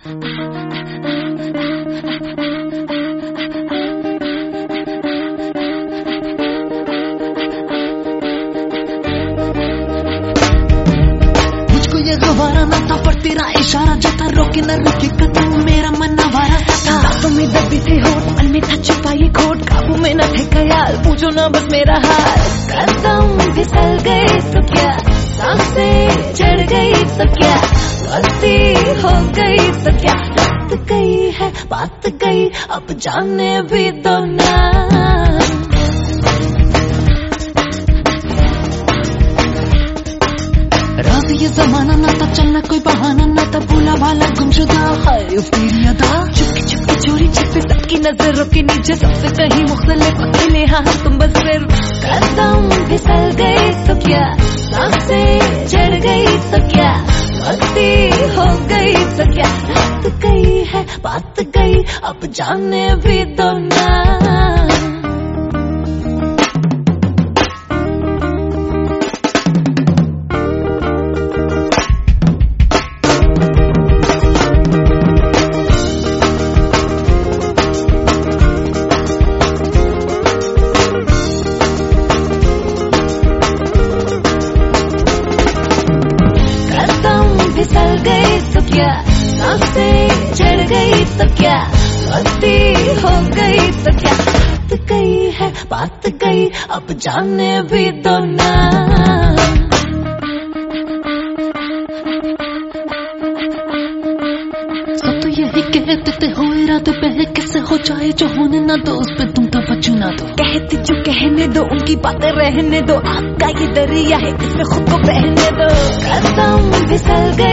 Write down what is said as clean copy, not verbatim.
ये गवारा ना था पर तेरा इशारा जो था रोके न रुके कदम मेरा मन नवारा था। बातों में दबी थे होठ मन में था छुपा ये खोट काबू में न थे ख्याल पूछो ना बस मेरा हाल। कदम फिसल गए तो क्या सांसें चढ़ गई तो क्या गलती हो गई तो क्या बात गई है बात गई अब जाने भी दो ना। रात ये जमाना ना था चलना कोई बहाना ना था भूला भाला गुमशुदा है तेरी अदा। चुपके चुपके चोरी छिपे सबकी नजरों के नीचे सबसे कहीं मुख्तलिफ अकेले हाँ तुम बस फिर। कदम फिसल गए तो क्या सांसें चढ़ गई तो क्या गलती हो गई तो क्या बात गई है बात गई अब जाने भी दो ना। फिसल गई तो क्या सांसें चढ़ गई तो क्या गलती हो गई तो क्या बात गई है बात गई अब जाने भी दो ना। सब तो यही कहते थे हो इरादे पे कैसे हो जाए जो होने ना दो उस पे तुम तवज्जो ना दो। कहते जो कहने दो उनकी बातें रहने दो आग का ये दरिया है इसमें खुद को बहने दो। कदम फिसल गए